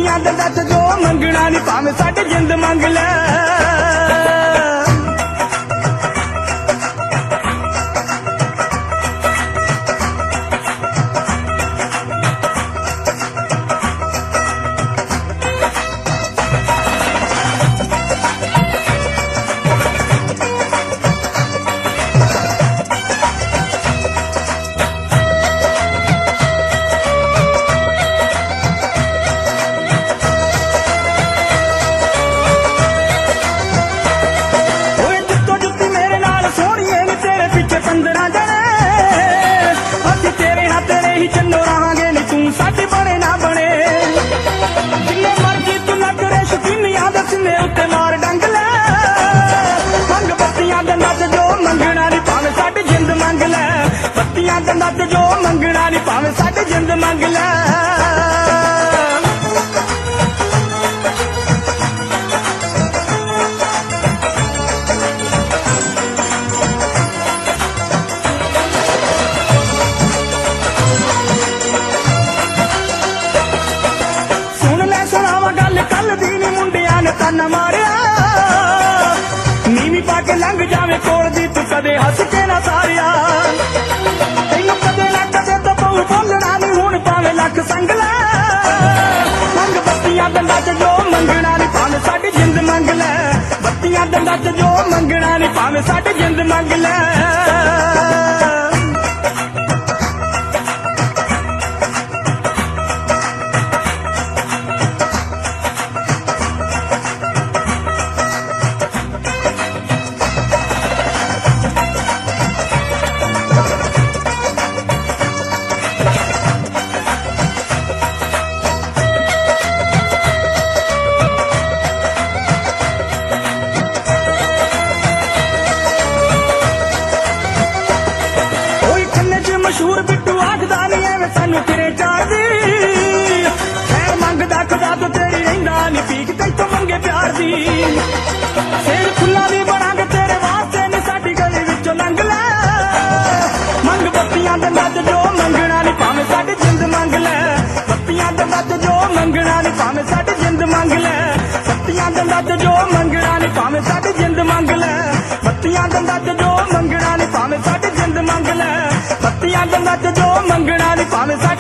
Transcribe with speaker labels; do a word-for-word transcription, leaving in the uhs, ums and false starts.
Speaker 1: ਬੱਤੀਆਂ ਦੰਦਾਂ ਚ ਜੋ ਮੰਗਣਾ ਨੀ ਭਾਵੇਂ ਸਾਡੀ ਜਿੰਦ ਮੰਗ ਲੈ। पंद्रह जने असी तेरे हाथ तेरे ही चलो रहांगे नी तू साडी बने ना बने। जिन्ने मर्जी तू ना करे शकीनियां दे सीने उत्ते मार डंग ले। मंग बत्तियां दंदां च जो मंगना नी भावें साडी जिंद मंग ले। बत्तियां दंदां च जो मंगना नी भावें साडी जिंद मंग ले। कल दी नी मुंडिया ने ताना मारिया नीवी पा के लंघ जावे कोल दी तू कदे हस के ना सारिया। तेनू कदे ना कदे तो बहु बोलना नी हुण भावें लख संग ले। मंग बत्तियां दंदां च जो मंगना नी भावें साडी जिंद मंग ले। बत्तियां दंदां च जो मंगना नी भावें साडी जिंद मंग ले। मशहूर बिट्टू आखदा नी एवें सानू तेरे चाहदी खैर मंगदा खुदा तो तेरी रहिंदा नी भीख तैथों मंगे प्यार दी। सिर फुल्लां दी बनांगे तेरे वास्ते नी साडी गली विचों लंघ ले। मंग बत्तियां दंदां च जो मंगना नी भावें साडी जिंद मंग ले। बत्तियां दंदां च जो मंगना नी भावें साडी जिंद मंग ले। बत्तियां दंदां च जो मंगना नी भावें साडी जिंद मंग ले। बत्तियां दंदां च जो मंगना नी भावें साडी जिंद मंग ले। बत्तियां दंदां च जो मंगना नी भावें